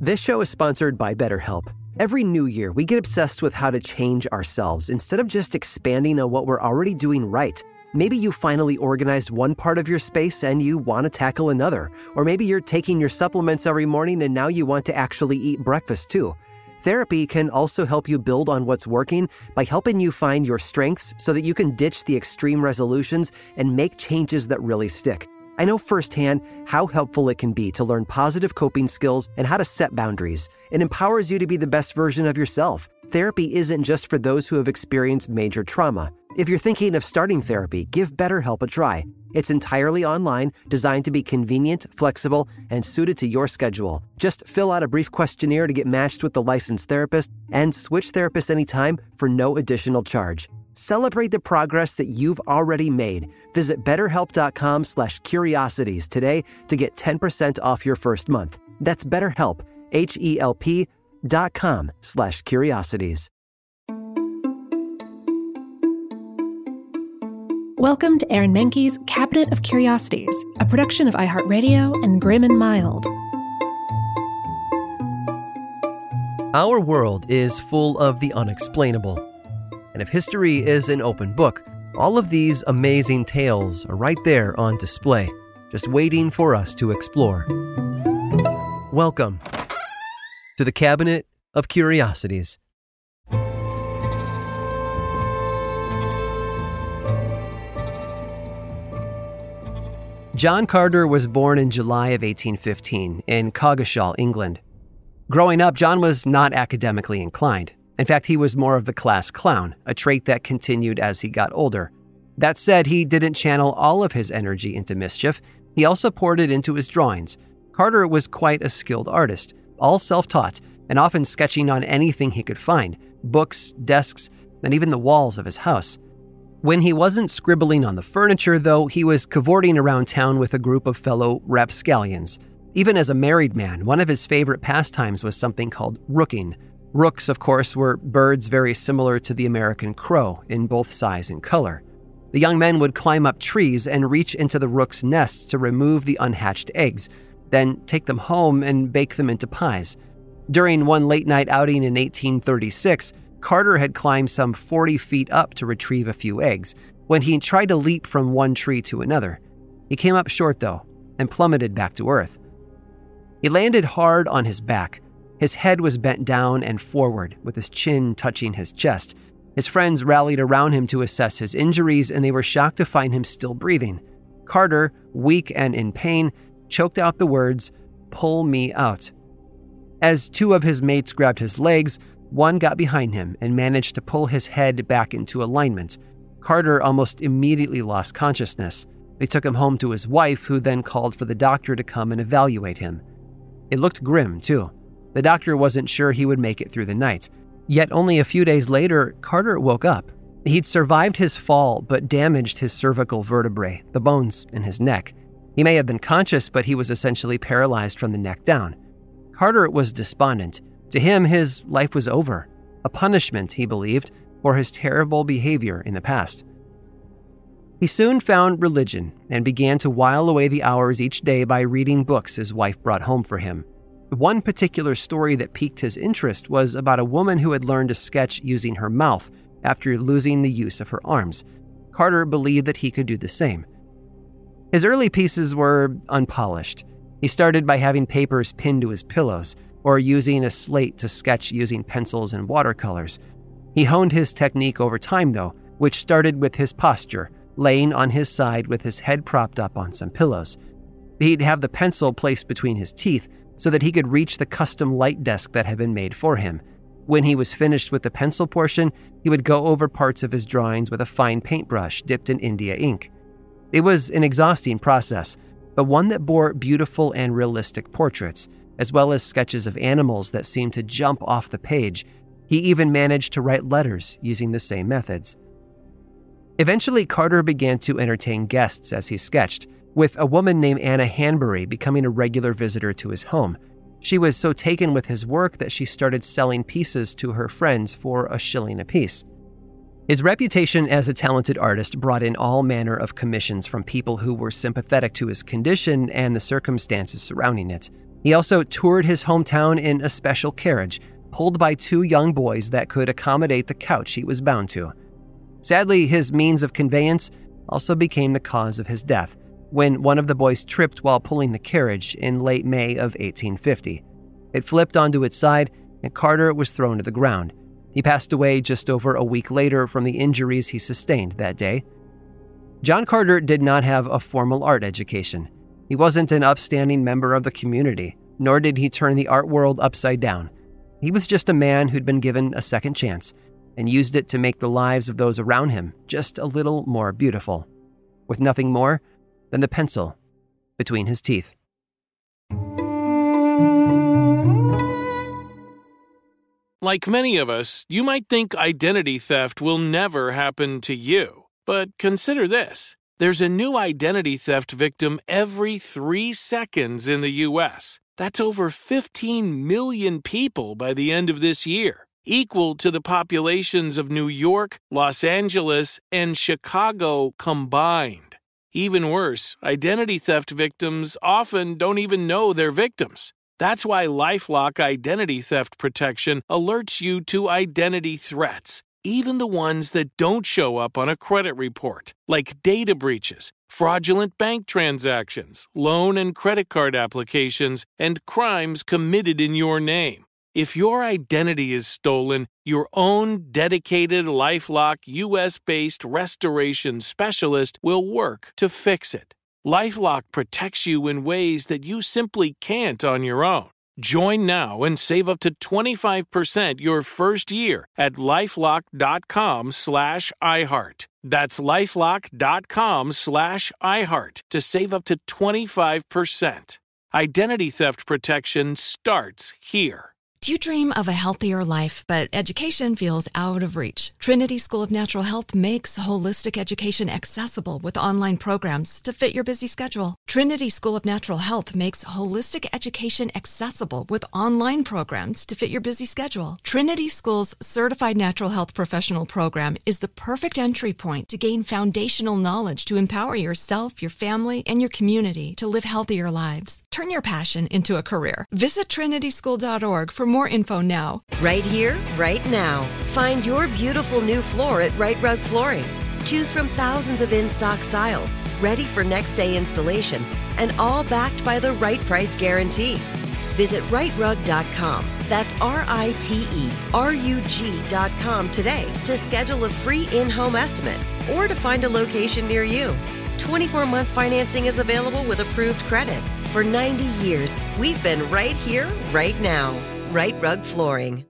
This show is sponsored by BetterHelp. Every new year, we get obsessed with how to change ourselves instead of just expanding on what we're already doing right. Maybe you finally organized one part of your space and you want to tackle another. Or maybe you're taking your supplements every morning and now you want to actually eat breakfast too. Therapy can also help you build on what's working by helping you find your strengths so that you can ditch the extreme resolutions and make changes that really stick. I know firsthand how helpful it can be to learn positive coping skills and how to set boundaries. It empowers you to be the best version of yourself. Therapy isn't just for those who have experienced major trauma. If you're thinking of starting therapy, give BetterHelp a try. It's entirely online, designed to be convenient, flexible, and suited to your schedule. Just fill out a brief questionnaire to get matched with the licensed therapist and switch therapists anytime for no additional charge. Celebrate the progress that you've already made. Visit BetterHelp.com/curiosities today to get 10% off your first month. That's BetterHelp, HELP.com/curiosities. Welcome to Aaron Mahnke's Cabinet of Curiosities, a production of iHeartRadio and Grim and Mild. Our world is full of the unexplainable. And if history is an open book, all of these amazing tales are right there on display, just waiting for us to explore. Welcome to the Cabinet of Curiosities. John Carter was born in July of 1815 in Coggeshall, England. Growing up, John was not academically inclined. In fact, he was more of the class clown, a trait that continued as he got older. That said, he didn't channel all of his energy into mischief. He also poured it into his drawings. Carter was quite a skilled artist, all self-taught, and often sketching on anything he could find, books, desks, and even the walls of his house. When he wasn't scribbling on the furniture, though, he was cavorting around town with a group of fellow rapscallions. Even as a married man, one of his favorite pastimes was something called rooking. Rooks, of course, were birds very similar to the American crow in both size and color. The young men would climb up trees and reach into the rook's nests to remove the unhatched eggs, then take them home and bake them into pies. During one late-night outing in 1836, Carter had climbed some 40 feet up to retrieve a few eggs when he tried to leap from one tree to another. He came up short, though, and plummeted back to earth. He landed hard on his back. His head was bent down and forward, with his chin touching his chest. His friends rallied around him to assess his injuries, and they were shocked to find him still breathing. Carter, weak and in pain, choked out the words, "Pull me out." As two of his mates grabbed his legs, one got behind him and managed to pull his head back into alignment. Carter almost immediately lost consciousness. They took him home to his wife, who then called for the doctor to come and evaluate him. It looked grim, too. The doctor wasn't sure he would make it through the night. Yet only a few days later, Carter woke up. He'd survived his fall, but damaged his cervical vertebrae, the bones in his neck. He may have been conscious, but he was essentially paralyzed from the neck down. Carter was despondent. To him, his life was over. A punishment, he believed, for his terrible behavior in the past. He soon found religion and began to while away the hours each day by reading books his wife brought home for him. One particular story that piqued his interest was about a woman who had learned to sketch using her mouth after losing the use of her arms. Carter believed that he could do the same. His early pieces were unpolished. He started by having papers pinned to his pillows, or using a slate to sketch using pencils and watercolors. He honed his technique over time, though, which started with his posture, laying on his side with his head propped up on some pillows. He'd have the pencil placed between his teeth so that he could reach the custom light desk that had been made for him. When he was finished with the pencil portion, he would go over parts of his drawings with a fine paintbrush dipped in India ink. It was an exhausting process, but one that bore beautiful and realistic portraits, as well as sketches of animals that seemed to jump off the page. He even managed to write letters using the same methods. Eventually, Carter began to entertain guests as he sketched, with a woman named Anna Hanbury becoming a regular visitor to his home. She was so taken with his work that she started selling pieces to her friends for a shilling apiece. His reputation as a talented artist brought in all manner of commissions from people who were sympathetic to his condition and the circumstances surrounding it. He also toured his hometown in a special carriage, pulled by 2 young boys that could accommodate the couch he was bound to. Sadly, his means of conveyance also became the cause of his death, when one of the boys tripped while pulling the carriage in late May of 1850. It flipped onto its side, and Carter was thrown to the ground. He passed away just over a week later from the injuries he sustained that day. John Carter did not have a formal art education. He wasn't an upstanding member of the community, nor did he turn the art world upside down. He was just a man who'd been given a second chance and used it to make the lives of those around him just a little more beautiful, with nothing more than the pencil between his teeth. Like many of us, you might think identity theft will never happen to you. But consider this. There's a new identity theft victim every 3 seconds in the U.S. That's over 15 million people by the end of this year, equal to the populations of New York, Los Angeles, and Chicago combined. Even worse, identity theft victims often don't even know they're victims. That's why LifeLock Identity Theft Protection alerts you to identity threats, even the ones that don't show up on a credit report, like data breaches, fraudulent bank transactions, loan and credit card applications, and crimes committed in your name. If your identity is stolen, your own dedicated LifeLock U.S.-based restoration specialist will work to fix it. LifeLock protects you in ways that you simply can't on your own. Join now and save up to 25% your first year at LifeLock.com/iHeart. That's LifeLock.com/iHeart to save up to 25%. Identity theft protection starts here. Do you dream of a healthier life, but education feels out of reach? Trinity School of Natural Health makes holistic education accessible with online programs to fit your busy schedule. Trinity School of Natural Health makes holistic education accessible with online programs to fit your busy schedule. Trinity School's Certified Natural Health Professional Program is the perfect entry point to gain foundational knowledge to empower yourself, your family, and your community to live healthier lives. Turn your passion into a career. Visit trinityschool.org for more info now. Right here, right now. Find your beautiful new floor at Right Rug Flooring. Choose from thousands of in-stock styles, ready for next day installation, and all backed by the right price guarantee. Visit rightrug.com. That's RITERUG.com today to schedule a free in-home estimate or to find a location near you. 24-month financing is available with approved credit. For 90 years, we've been right here, right now. Right Rug Flooring.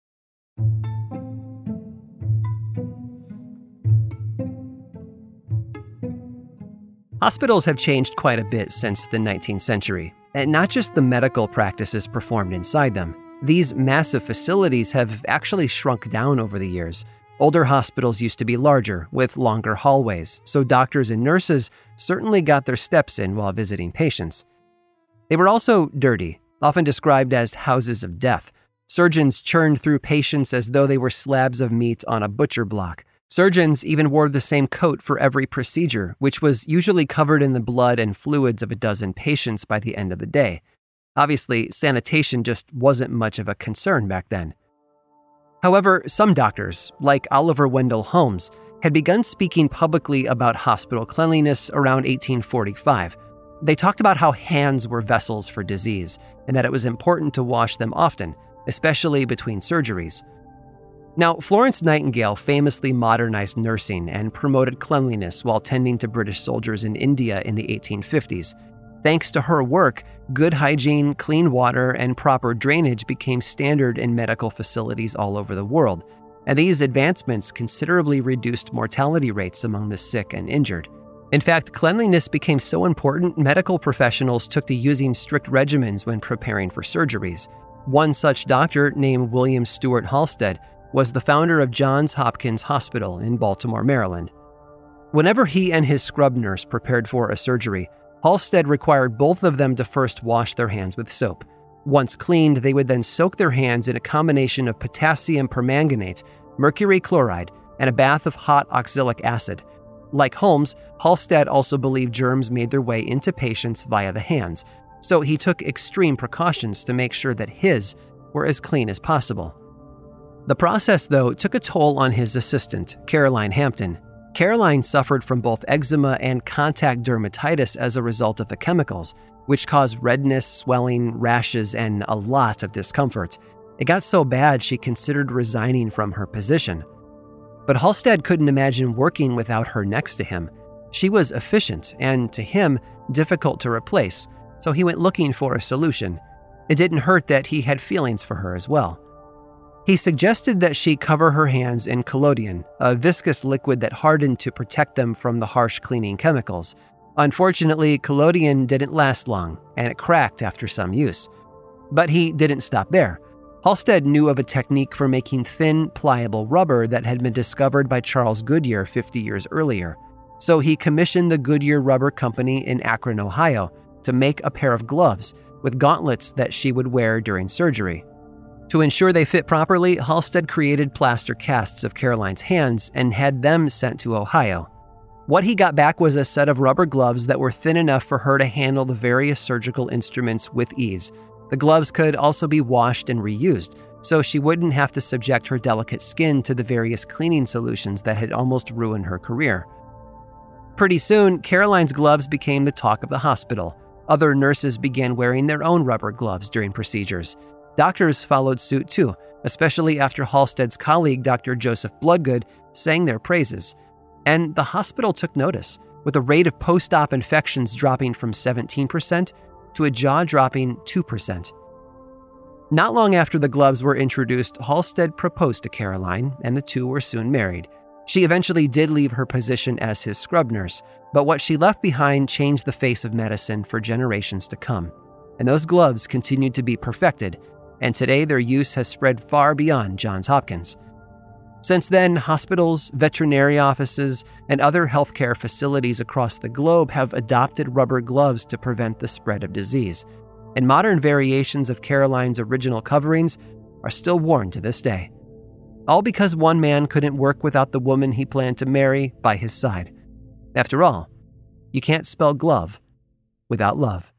Hospitals have changed quite a bit since the 19th century, and not just the medical practices performed inside them. These massive facilities have actually shrunk down over the years. Older hospitals used to be larger, with longer hallways, so doctors and nurses certainly got their steps in while visiting patients. They were also dirty, often described as houses of death. Surgeons churned through patients as though they were slabs of meat on a butcher block. Surgeons even wore the same coat for every procedure, which was usually covered in the blood and fluids of a dozen patients by the end of the day. Obviously, sanitation just wasn't much of a concern back then. However, some doctors, like Oliver Wendell Holmes, had begun speaking publicly about hospital cleanliness around 1845. They talked about how hands were vessels for disease, and that it was important to wash them often, especially between surgeries. Now, Florence Nightingale famously modernized nursing and promoted cleanliness while tending to British soldiers in India in the 1850s. Thanks to her work, good hygiene, clean water, and proper drainage became standard in medical facilities all over the world, and these advancements considerably reduced mortality rates among the sick and injured. In fact, cleanliness became so important, medical professionals took to using strict regimens when preparing for surgeries. One such doctor, named William Stewart Halsted, was the founder of Johns Hopkins Hospital in Baltimore, Maryland. Whenever he and his scrub nurse prepared for a surgery, Halsted required both of them to first wash their hands with soap. Once cleaned, they would then soak their hands in a combination of potassium permanganate, mercury chloride, and a bath of hot oxalic acid. Like Holmes, Halsted also believed germs made their way into patients via the hands, so he took extreme precautions to make sure that his were as clean as possible. The process, though, took a toll on his assistant, Caroline Hampton. Caroline suffered from both eczema and contact dermatitis as a result of the chemicals, which caused redness, swelling, rashes, and a lot of discomfort. It got so bad she considered resigning from her position. But Halstead couldn't imagine working without her next to him. She was efficient and, to him, difficult to replace, so he went looking for a solution. It didn't hurt that he had feelings for her as well. He suggested that she cover her hands in collodion, a viscous liquid that hardened to protect them from the harsh cleaning chemicals. Unfortunately, collodion didn't last long, and it cracked after some use. But he didn't stop there. Halstead knew of a technique for making thin, pliable rubber that had been discovered by Charles Goodyear 50 years earlier. So he commissioned the Goodyear Rubber Company in Akron, Ohio, to make a pair of gloves with gauntlets that she would wear during surgery. To ensure they fit properly, Halstead created plaster casts of Caroline's hands and had them sent to Ohio. What he got back was a set of rubber gloves that were thin enough for her to handle the various surgical instruments with ease. The gloves could also be washed and reused, so she wouldn't have to subject her delicate skin to the various cleaning solutions that had almost ruined her career. Pretty soon, Caroline's gloves became the talk of the hospital. Other nurses began wearing their own rubber gloves during procedures. Doctors followed suit too, especially after Halstead's colleague, Dr. Joseph Bloodgood, sang their praises. And the hospital took notice, with a rate of post-op infections dropping from 17% to a jaw-dropping 2%. Not long after the gloves were introduced, Halstead proposed to Caroline, and the two were soon married. She eventually did leave her position as his scrub nurse, but what she left behind changed the face of medicine for generations to come. And those gloves continued to be perfected, and today their use has spread far beyond Johns Hopkins. Since then, hospitals, veterinary offices, and other healthcare facilities across the globe have adopted rubber gloves to prevent the spread of disease, and modern variations of Caroline's original coverings are still worn to this day. All because one man couldn't work without the woman he planned to marry by his side. After all, you can't spell glove without love.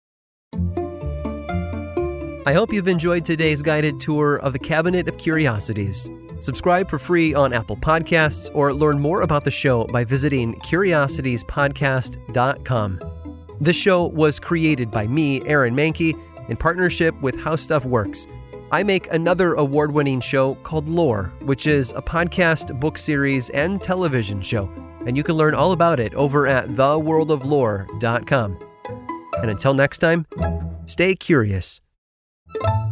I hope you've enjoyed today's guided tour of the Cabinet of Curiosities. Subscribe for free on Apple Podcasts or learn more about the show by visiting curiositiespodcast.com. This show was created by me, Aaron Mahnke, in partnership with How Stuff Works. I make another award-winning show called Lore, which is a podcast, book series, and television show, and you can learn all about it over at theworldoflore.com. And until next time, stay curious.